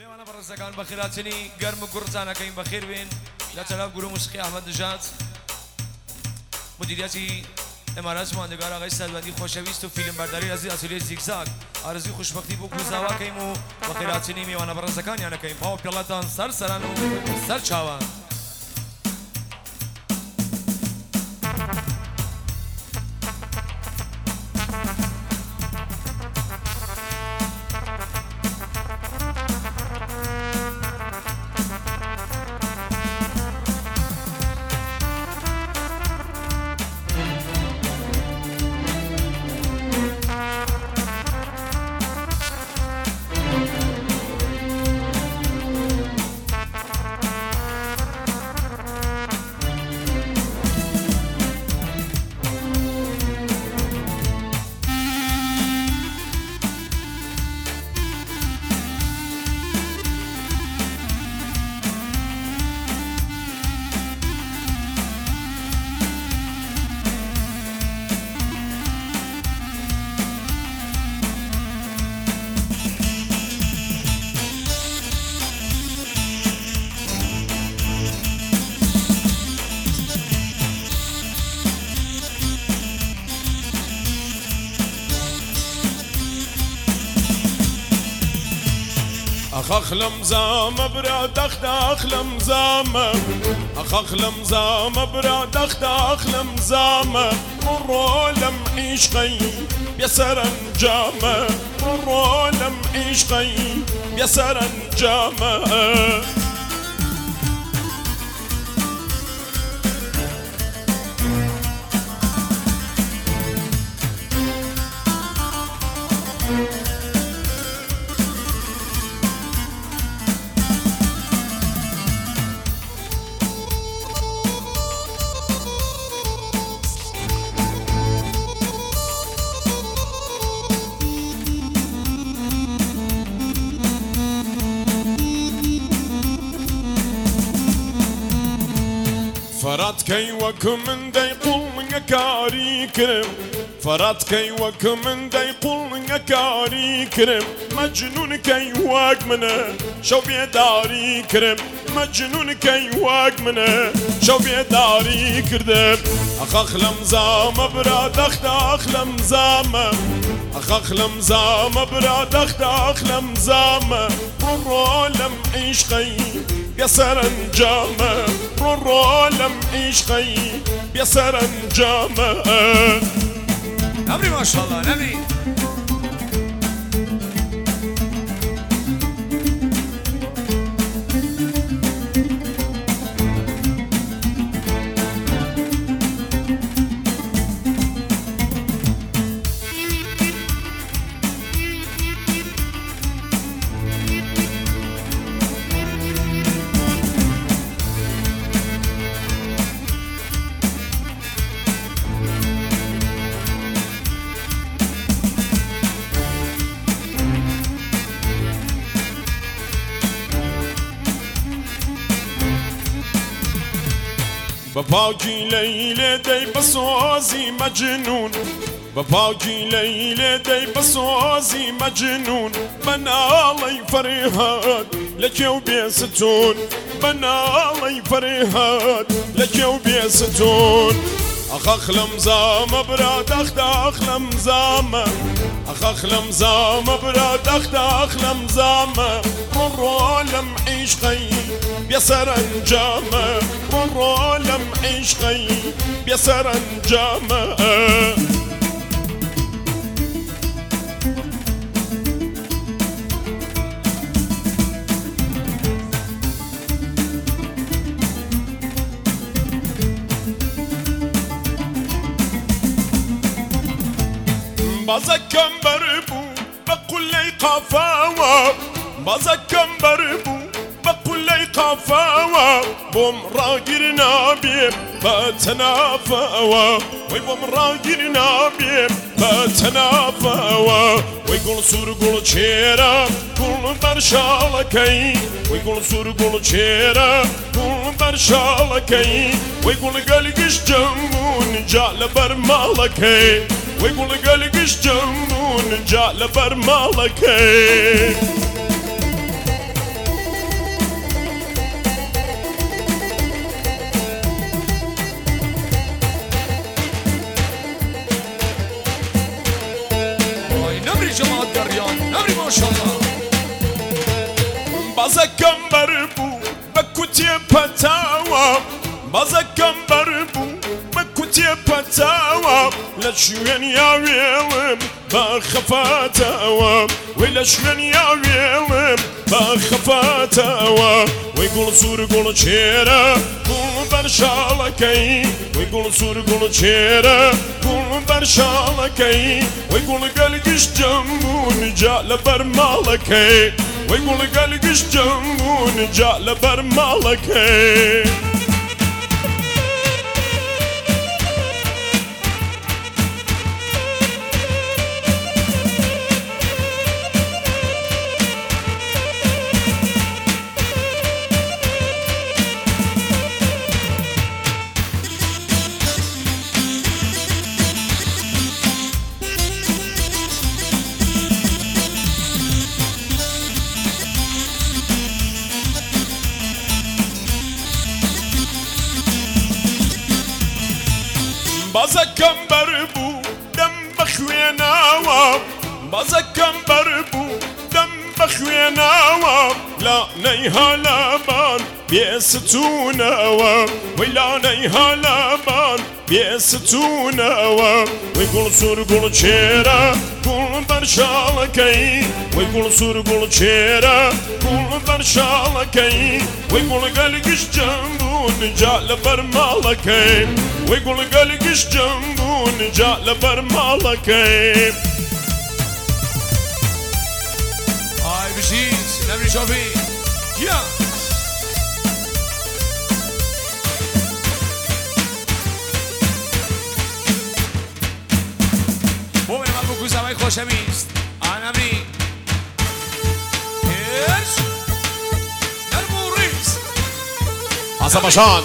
میوانە بەڕێزەکان بە خێراتنی گەرم و گوڕجانەکەین بەخێر بێن لە تەلاو گورو موسیقی ئەحمەد نژاد مدیریەتی ئێمارەت ماندگار ئاغای سەروەندی خۆشەویست و فیلمبەرداری ئەزیز ئەسوولەی زیگزاگ ئارزوی خوشبەختی بۆ کوزاواکەیم و بە خێراتنی میوانە بەڕێزەکانیانەکەین پاو پێڵەتان سەر سەران و سەر چاوان أخلم زام براد أخلم زام أخلم زام براد أخلم زام مرو لم عشقي بيسر انجام مرو لم عشقي بيسر انجام فرات كي وكمن داي قول كاري كرم فرات كي وكمن داي قول كاري كرم مجنون كي واقمنا شو بيداري كرم مجنون كي واقمنا شو بيداري كردم أخلم زام براد أخلم زام أخلم زام براد أخلم زام مرو لم عشقي بيسر انجام رو لم عشقي بيسر انجام نبري ما شاء الله نبري بباقي ليلة داي بصوزي مجنون بباقي ليلة داي بصوزي مجنون بنا الله فريهاد لك وبيستون بنا الله فريهاد لك وبيستون أخلم زام براد أخلم زام أخلم زام براد أخلم زام مرو لم عشقي بيسر انجام مرو لم عشقي بيسر انجام بازكم بربو بقول لي قفاوة بازكم بربو بقول لي قفاوة بوم راقرنا بيب بتنافاوة ويبوم راقرنا بيب بتنافاوة ويقول سور قول شيرا قول برشالكي ويقول سور قول شيرا قول برشالكي ويقول قلقش جمون جعل برمالكي ويقول قلقش جمون جعل برمالكي بازەکەم بەربوو بە کوتێ پەتاوە بازەکەم بەربوو بە کوتێ پەتاوە لە شوێن یاوێڵم بە خەفاتەوە وەی لە شوێن یاوێڵم بە خەفاتەوە وەی گوڵ سوور گوڵ چێرە گوڵ بەر شاڵەکەی وەی گوڵ سوور گوڵ چێرە گوڵ بەر شاڵەکەی وەی گوڵ گەلگشتم بوون جا لەبەر ماڵەکەی وەی گوڵ گەلگشتم بوون جا لەبەر ماڵەکەی بازەکەم بەربوو دەم بە خوێناوە بازەکەم بەربوو دەم بە خوێناوە لانەی هەلەبان بێستوونەوە وەی لانەی هەلەبان بێستوونەوە وەی گوڵ سوور گوڵ چێرە گوڵ بەر شاڵەکەی وەی گوڵ سوور گوڵ چێرە گوڵ بەر شاڵەکەی وەی گوڵ گەلگشتم بوون جا لەبەر ماڵەکەی وەی گوڵ گەلگشتم بوون جا لەبەر ماڵەکەی ئای بژیت نەمری شۆفی گیا بۆ منەمە بۆ کوزاوای خۆشەویست ئانەمری هێرش نەرم و ڕیز حەسە بەشان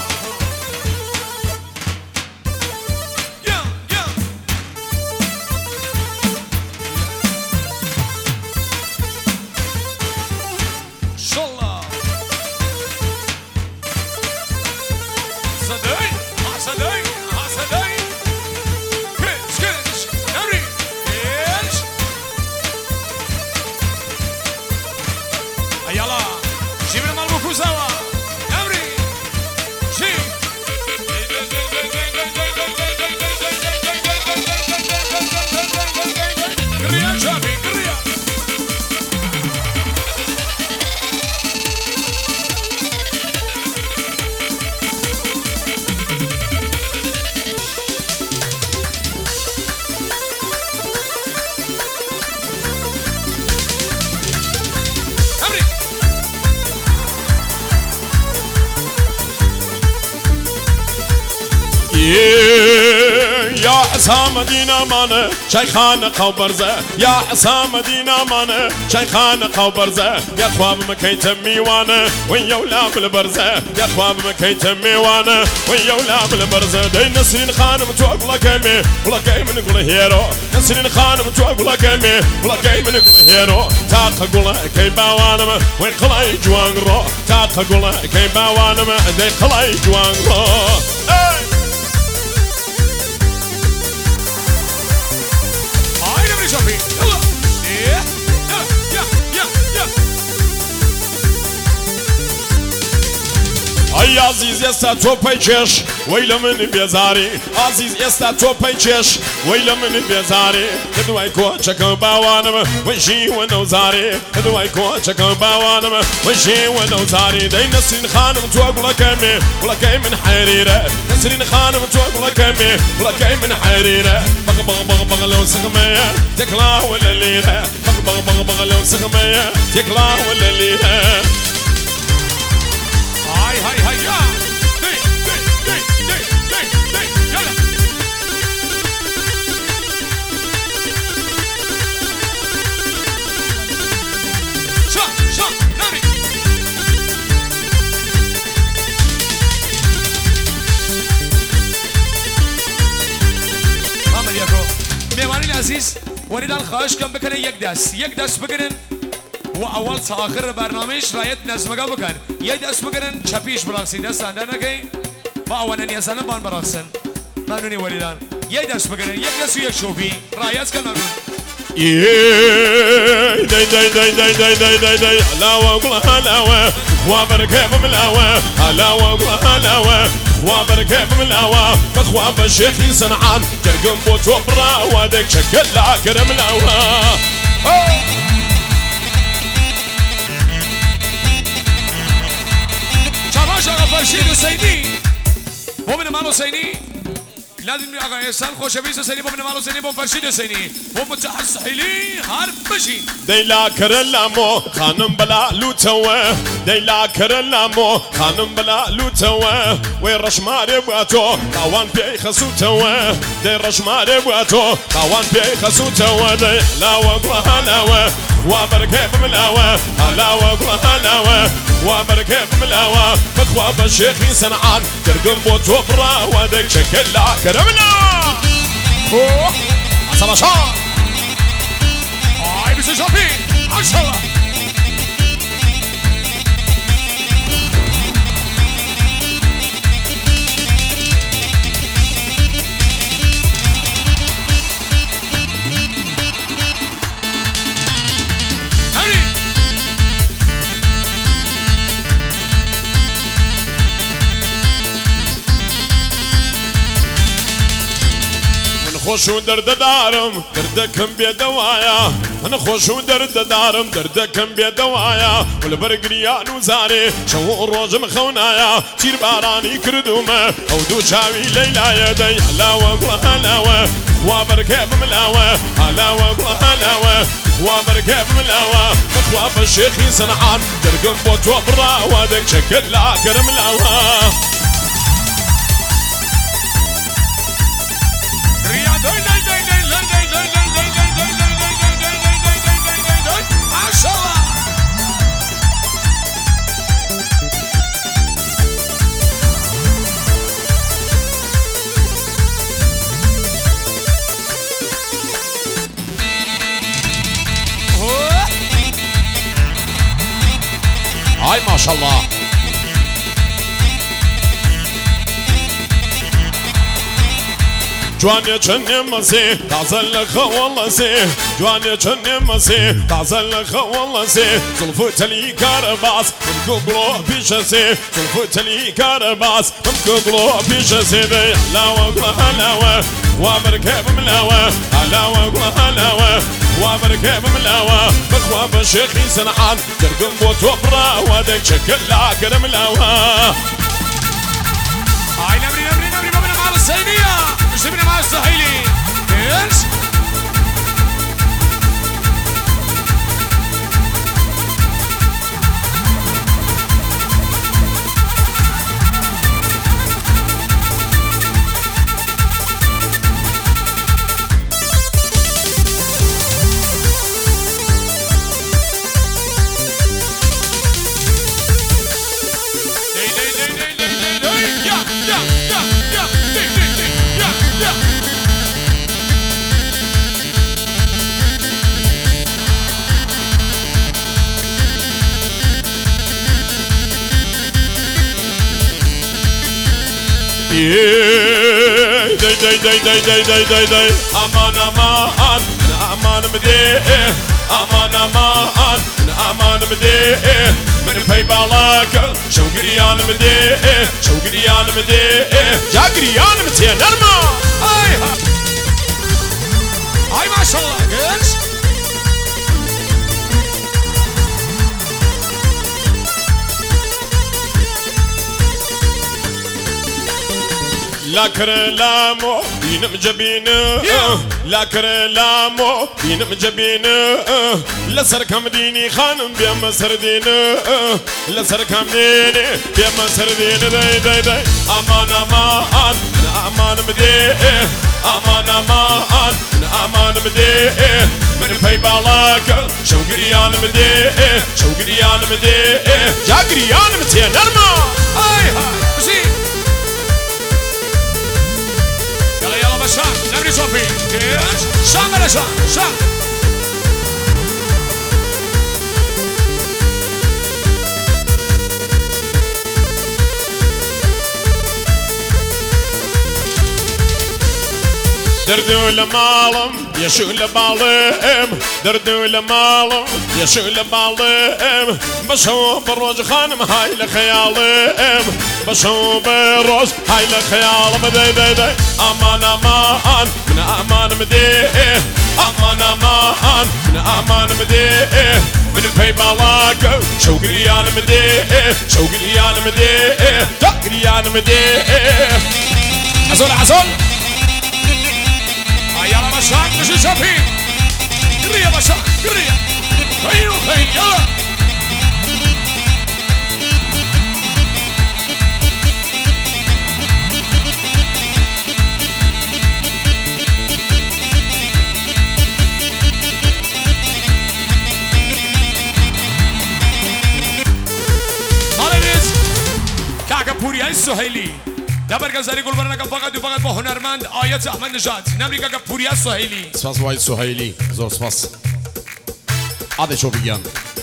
يا حسام مدينة مانه شيخان قوبرزة يا حسام مدينة مانه شيخان قوبرزة يا خواب مكي تمي وانا وين يولا بالبرزة يا خواب مكي تمي وانا وين يولا بالبرزة دي نسرين خانم توق لكمي ولا كي من قول هيرو نسرين خانم توق لكمي ولا كي من قول هيرو تاق قول كي باوانم وين خلاي جوان رو تاق قول كي باوانم دي خلاي جوان رو شوفي يلا ايه يا يا يا أي عزيز يستا توبي تشش ويلا من بيزاري عزيز يستا توبي تشش ويلا من بيزاري كدواي كو تشكو باوانم وشي ونوزاري كدواي كو تشكو باوانم وشي ونوزاري دي نسرين خانم توق ولا كمي ولا كي من حريرة نسرين خانم توق ولا كمي ولا كي من حريرة بغ بغ بغ بغ لو سخمية تكلا ولا ليرة بغ بغ بغ بغ لو سخمية تكلا ولا ليرة هاي هاي هاي يا دي دي دي دي دي دي يلا شا شا نامي عمل ياكو ميواني العزيز وليدان خواهش كم بكنن يك دست بكنن وأول آخر برنامج رایت نظمگا بکن یک دست بگیرن چپیش براقصین دست اندر نگین با اولنی اصلا بان براقصن ممنونی ولیدان یک دست بگیرن یک دست و یک شوفی رایت کن ممنون داي داي داي داي داي داي داي داي هلاوة قول هلاوة خوابر كيف ملاوة هلاوة قول هلاوة خوابر كيف ملاوة بخواب الشيخي صنعان جرقم بوت وبرا وادك شكل لا كرم ملاوة شباب شباب فرشيد حسيني مو من مال حسيني لازم آقا احسان خوشویست حسینی بابن مال حسینی بابن فرشید حسینی بابن متحر سحیلی هر بشین ديلا كرلامو خانم بلا لوتوه ديلا كرلامو خانم بلا لوتوه وين رشماري بواتو طوان بي خسوتوه دي رشماري بواتو طوان بي خسوتوه دي هلاوة قوة هلاوة وابركيب ملاوة هلاوة قوة هلاوة وابركيب ملاوة بخواب الشيخي صنعان ترقم بوت وبرا ودك شكل لا كرمنا عصب شار بس شافي عشرة خوش و درد دارم دردكم بيدوايا انا خوش و درد دارم دردكم بيدوايا والبرقريان وزاري شو الروج مخونايا تير باراني كردومه او دو شاوي ليلايا دي هلاوة هلاوة وابركيب ملاوة هلاوة هلاوة وابركيب ملاوة بخواب الشيخي صنعان درقم بوت وبرا وادك شكل لا كرم ملاوة هاي ما شاء الله جواني چني مسي تعزل والله سي جواني چني مسي تعزل والله سي زلفت لي كرباس من قبلو بيشسي زلفت لي كرباس من قبلو بيشسي هلاوة هلاوة وابركيب ملاوة هلاوة هلاوة وابركيب ملاوة بخواب الشيخي صنعان ترقم بوت وبرا ودك شكل لا كرم ملاوة هاي نمري بابن مال السينية مش ابن مال السحيلي ايش داي داي داي داي داي داي داي داي امان امان امان مدي امان امان امان مدي من في بالاك شو قريان مدي شو قريان مدي يا قريان متي نرمى هاي ما شاء الله ايش لا كرلامو بينم جبين لا كرلامو بينم جبين لا سركم ديني خانم بيم سردين لا سركم ديني بيم سردين داي داي داي امان امان امان مدي امان امان امان مدي من في بالاك شو قريان مدي شو قريان مدي يا قريان متي نرمى هاي بسي يلا بشار نمري صوفي شان ولا شان دردو لمالم يشو لبالم دردو لمالم يشو لبالم بشو بروج خانم هاي لخيالم بشو بروج هاي لخيالم دي دي دي امان امان من امان مديه امان امان من امان مديه من البي بالاكو شو قريان مديه شو قريان مديه قريان مديه عزول عزول يلا مشاك مش شايفين قريه مشاك قريه فين وفين يلا پوری های سهیلی دبر گذاری گل برنگ فقط و فقط با هنرمند آیت احمد نژاد نمیگه که پوری های سهیلی سپاس وای سهیلی زور سپاس عادی شو بگن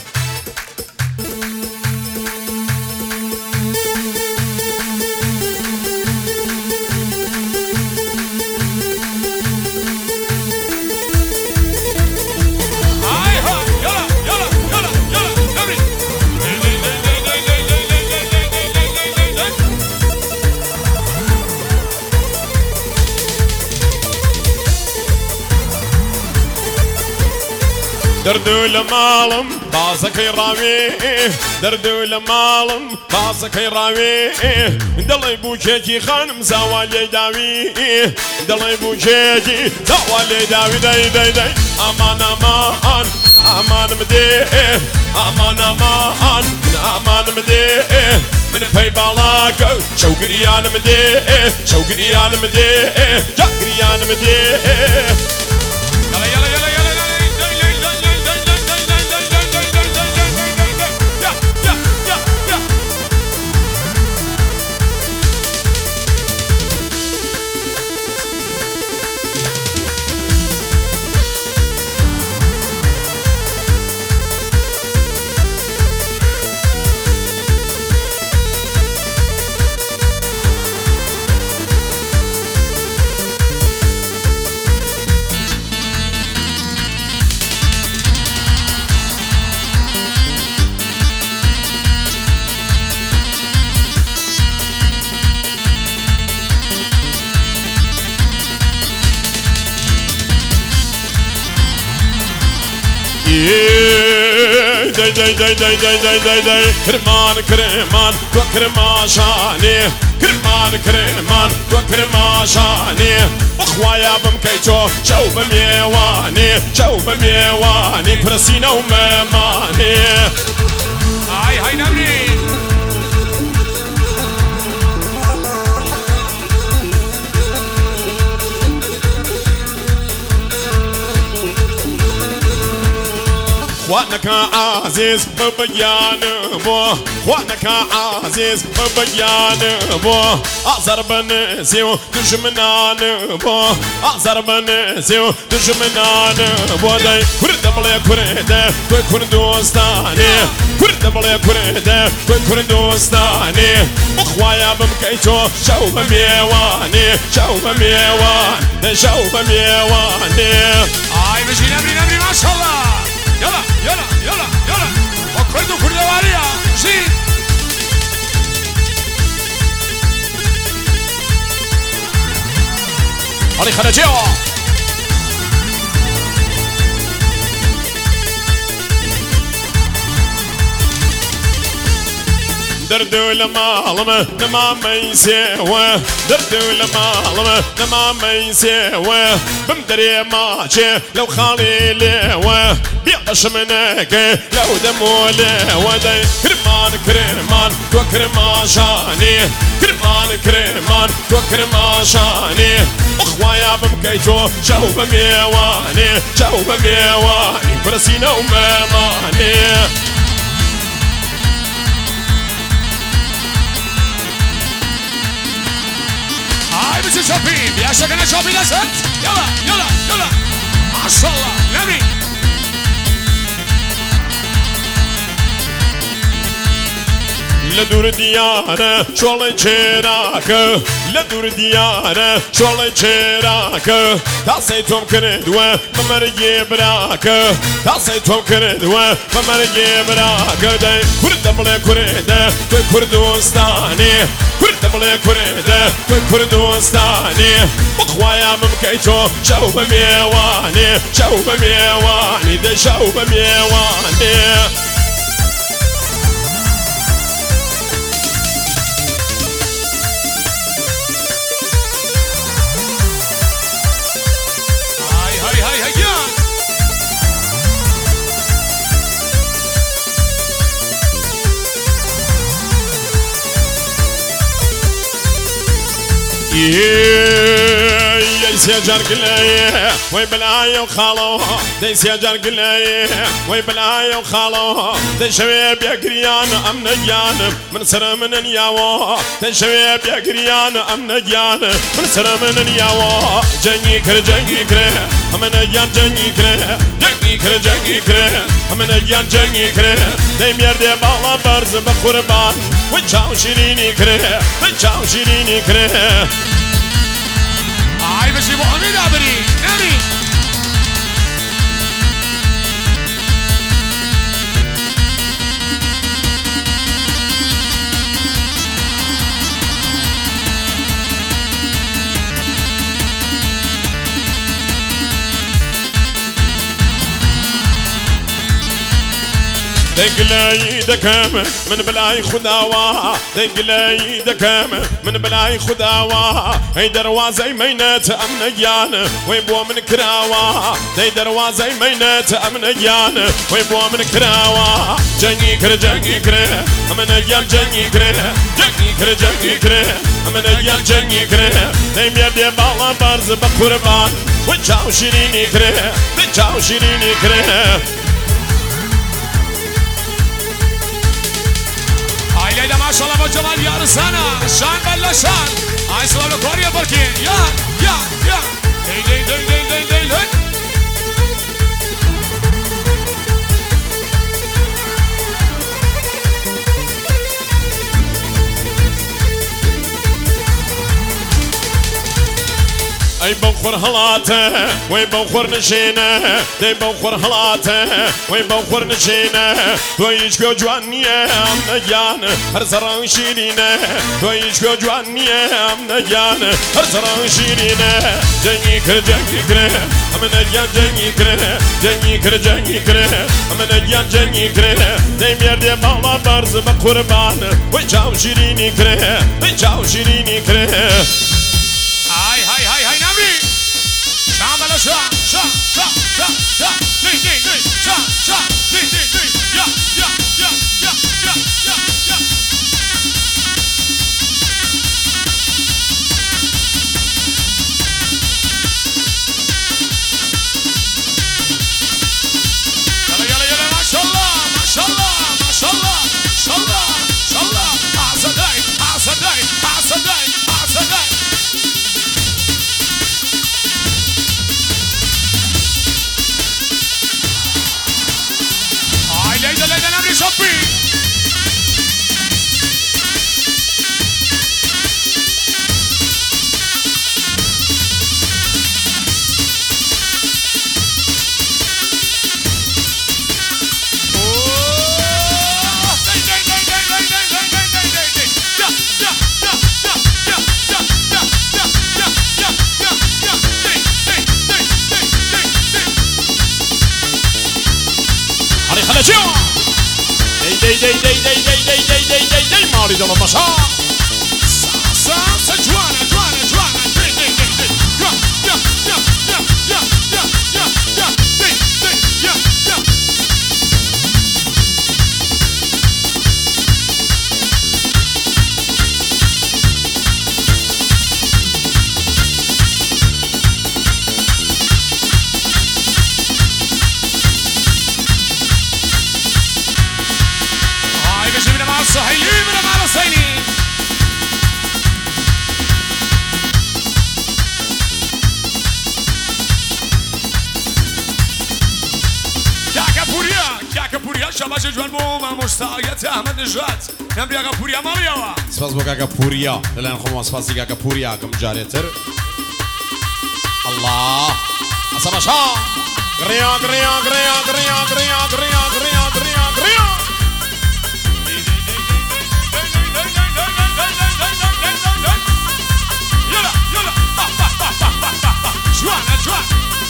دردو لمالم بازك يراوي دردو لمالم بازك يراوي دلي بوجيجي خانم زوالي داوي دلي بوجيجي زوالي داوي داي داي داي امان امان امان مديه امان امان امان مديه من في بالاكو شو قريان مديه شو قريان مديه قريان مديه يلا يلا يلا يلا داي داي داي داي داي داي داي داي كرمان كرمان وكرماشاني كرمان كرمان وكرماشاني اخوايا بمكيتو شو بميواني شو بميواني كرسينا وماماني هاي نمري خوانك عزيز ببيان بو خوانك عزيز ببيان بو أعذر بنسيو دجمنان بو أعذر بنسيو دجمنان بو داي كرد بلي كرد كرد دوستاني كرد بلي كرد كرد دوستاني أخوايا بمكيتو شو بميواني شو بميواني شو بميواني آي بجي نمري ما شاء الله يلا يلا يلا يلا وكردو كردواريا زين علي خرجيو دردو لمالم نما ميسيوه دردو لمالم نما ميسيوه بمدري ماشي لو خالي ليوه بيقش منك لو دمو ليوه داي كرمان كرمان وكرماشاني كرمان كرمان وكرماشاني اخوايا بمكيتو شو بميواني شو بميواني برسينا وماماني بس شوفين يا شكلنا شوفين اسد يلا يلا يلا ما شاء الله نبي لدور ديارة شغل شراك لدور ديارة شغل شراك تعصيتهم كردوة ممرجي براك تعصيتهم كردوة ممرجي براك داي كرد بلا كرد توي كردوستاني كرد بلا كرد توي كردوستاني بخوايا ممكيتو شوب ميواني شوب ميواني ده شوب ميواني ديس يا جرقلاي وي بلاي وخالو ديس يا جرقلاي وي بلاي وخالو دي شباب يا قريان ام نجان من سر من نياو دي شباب يا قريان ام نجان من سر من نياو جني كر ام نجان جني كر ام نجان جني كر دي ميرد بالا برز بقربان وچاو شيريني كر وچاو شيريني كر هاي بس ابو حميد عبري نامي دقلاي دكام من بلاي خداوا دقلاي دكام من بلاي خداوا هي دروازي مينات امنيان ويبو من كراوا هي دروازي مينات امنيان ويبو من كراوا جني كر امنيان جني كر امنيان جني كر هي ميدي بالا برز بقربان وچاو شيريني كر وچاو شيريني كر عائلة ما شاء الله ابو جمال يا رسانة شان بلا شان هاي سلام كوريا بركي يا دي اي بوخر هلاته وي بوخر نشينه دي بوخر هلاته وي بوخر نشينه تويش كو جوانيه ام نجان هر زران شيرينه تويش كو جوانيه ام نجان هر زران شيرينه جني كر ام نجان جني كر ام نجان جني كر دي ميرد بالا برز بقربان وچاو شيريني كر وچاو شيريني كر هاي نامي شام بلا شا دي يا يلا ما شاء الله اعصداي ليلى نامي شطبي دي ماري دل المشاع جوانا هاي بجيبنا مع الصهيلي من مع الصيني شباش جوان بوم مشتاقیت احمد نژاد نمری آقا پوریا مالیاوا سپاس بۆ کاکە پوریا لەلایەن خۆمەوە سپاسی کاکە پوریا کەم جارێتر الله ئەسە بەشا گڕیا گڕیا گڕیا گڕیا گڕیا گڕیا گڕیا گڕیا گڕیا يلا يلا جوان جوان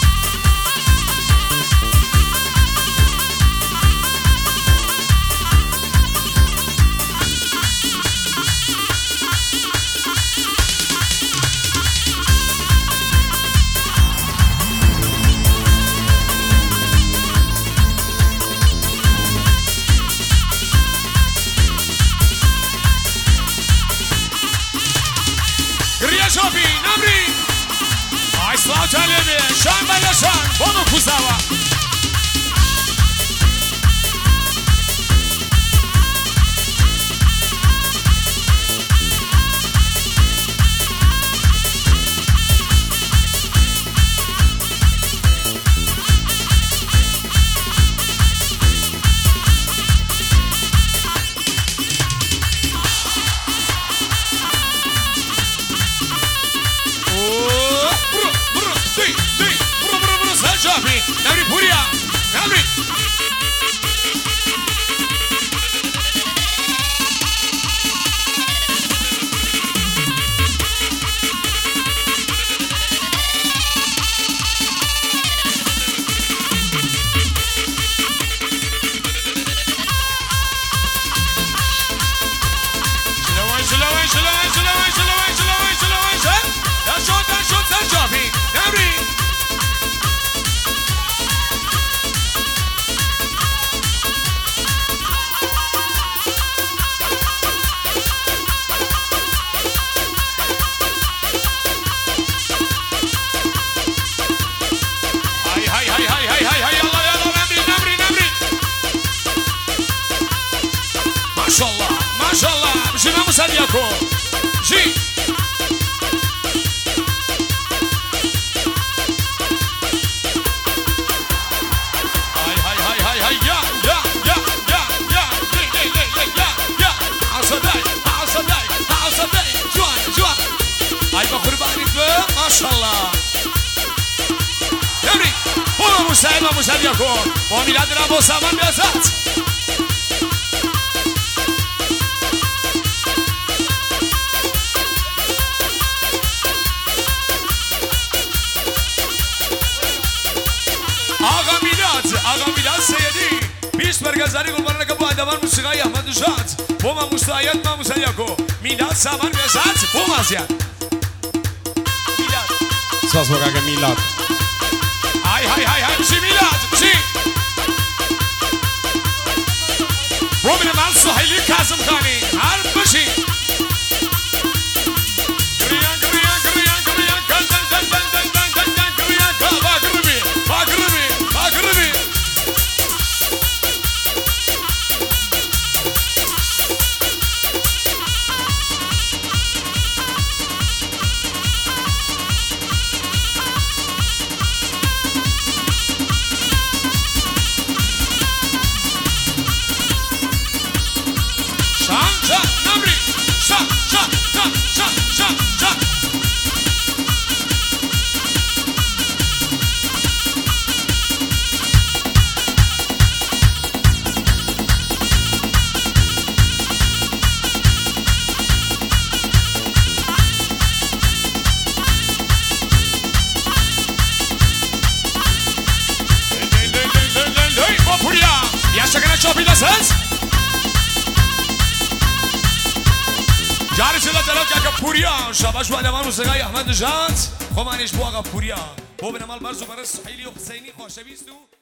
شوفي نمري عيسلاو تاليبي شان بلا شان بونو كوزاوا نمري بوريا نمري ما شاء الله بجي ما مساليكو جي هاي يا عصداي جوان هاي بقربانك ما شاء الله نمري هو مساليكو وميلاد رابو سامان بيزات آقا میلاد سیدی بیست برگزاری گلبرانه که با ادوان موسیقای احمد نژاد با ما مستعید ما مسلیکو میلاد سامان بیزاد با مازیان میلاد سپاس بۆ کاکە میلاد های بشی میلاد بشی بۆ من مال سوحیلی کازم خانی هر بشی جاری سلا دلات که پوریا شباش بعد من موسیقی احمد نژاد خب منش بو آقا پوریا بو بنمال برزو برس حیلی و حسینی خوشویستو